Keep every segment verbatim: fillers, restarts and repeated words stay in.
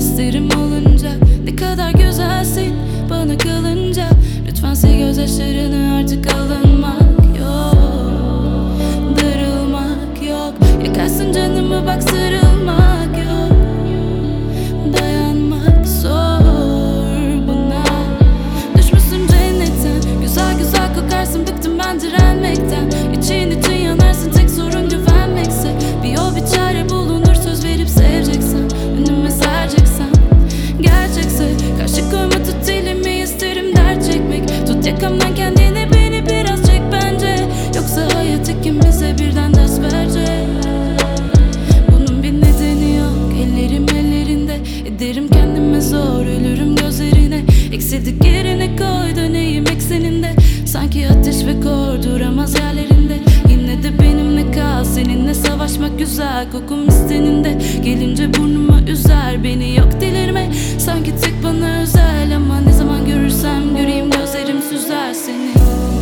isterim olunca. Ne kadar güzelsin bana kalınca. Lütfen sil gözyaşlarını, artık alınmak yok, darılmak yok. Yakarsın canımı bak, sarılmak yok. Dayanmak zor buna. Düşmüşsün cennetten, güzel güzel kokarsın, bıktım ben direnmekten. İçin için yanarsın, tek sorun güvenmekse. Bir yol bir çare bulunur, söz verip seveceksen, önüme sereceksen. Gerçekse karşı koyma, tut elimi, isterim dert çekmek. Tut yakamdan kendini, beni biraz çek bence. Yoksa hayat ikimize birden ders verecek. Bunun bir nedeni yok, ellerim ellerinde. Ederim kendime zor, ölürüm gözlerine. Eksildik yerine koy, döneyim ekseninde. Sanki ateş ve kor duramaz yerlerinde. Yine de benimle kal, seninle savaşmak güzel. Kokum isteninde, gelince burnuma üzer beni, yok delirme. Sanki tek bana özel, ama ne zaman görürsem göreyim gözlerim süzer seni.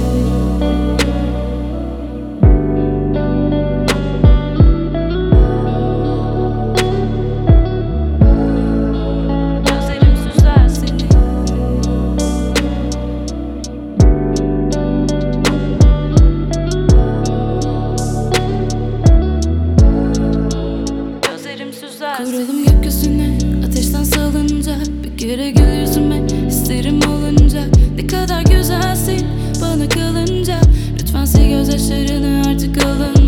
Gözlerim süzer seni. Gözlerim süzer. Kuralım gökyüzüne, ateşten salınca. Bir kere gül yüzüme, isterim olunca. Ne kadar güzelsin bana kalınca. Lütfen sil gözyaşlarını, artık alın.